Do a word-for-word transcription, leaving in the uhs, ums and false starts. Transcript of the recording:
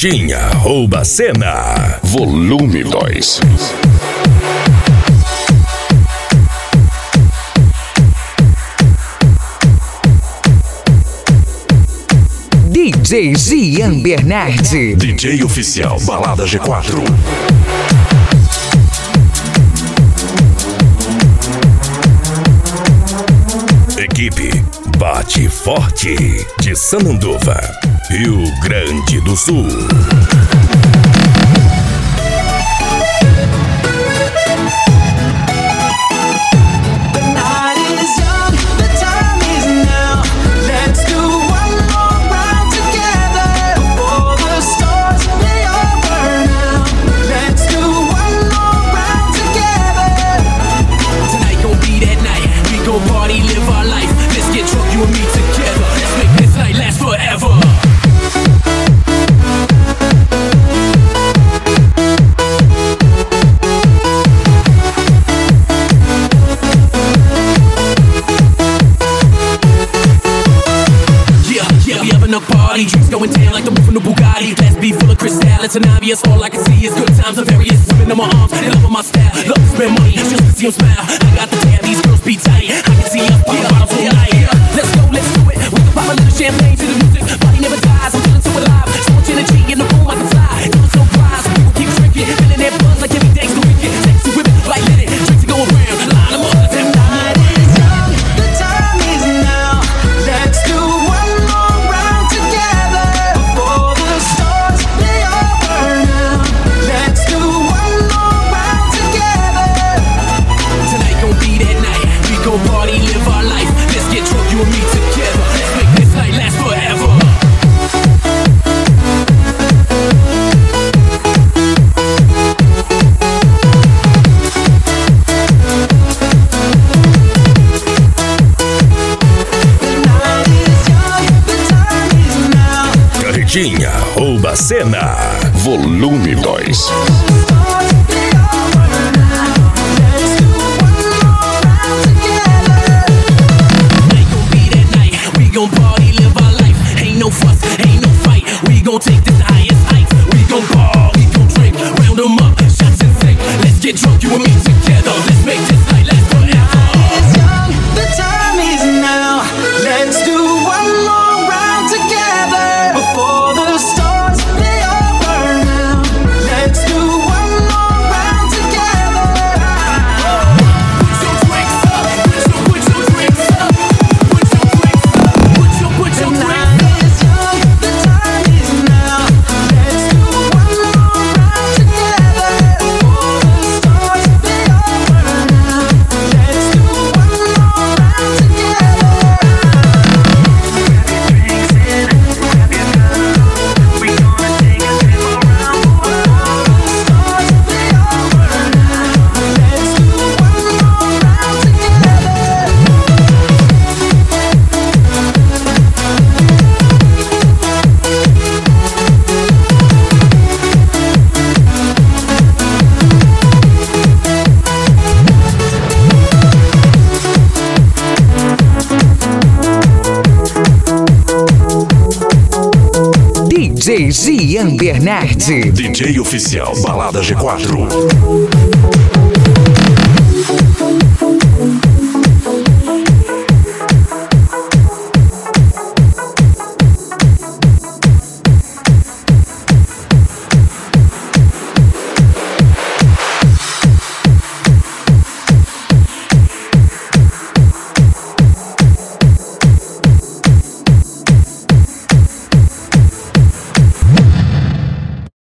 Carretinha rouba a cena. Volume dois. D J Gian Bernardi. D J oficial Balada G quatro. Equipe Bate Forte de Sananduva, Rio Grande do Sul. Drinks going down like the roof of the Bugatti. Glass beef full of crystals and obvious. All I can see is good times and various. Women in my arms, they love my style. Love to spend money just to see them smile. I got the tab, these girls be tight. I can see us pop bottles all night. Let's go, let's do it. We can pop a little champagne to the music. Body never dies, I'm feeling so alive. So much energy in the room, I can fly. Doing so surprise, people keep drinking. Feeling that buzz like every day's the weekend. Sexy women, like lit it. Drinks to go around, line them up. Them night is young, the time is now. Let's do one more round together. Before the stars, they all burn out. Let's do one more round together. Tonight gon' be that night. We gon' party, live our life. Let's get drunk, you and me together. Let's make this night last forever. Carretinha rouba a cena. Volume dois. We gon' party, live our life. Ain't no fuss, ain't no fight. We gon' take this to highest heights. We gon' ball, we gon' drink, round 'em up, shots and sink. Let's get drunk, you and me together. Let's make this night last forever. It's young, the time is now. Let's do one more round together. Before the stars, they all burn out. Let's do one more round together. Put your drinks up, put your, put your drinks up. Put your drinks up, put your, put your drinks up. It's young, the time is now. Let's do one more round together. Before the stars, they all burn out. Let's do one more round together. D J Gian Bernardi. D J oficial Balada G quatro.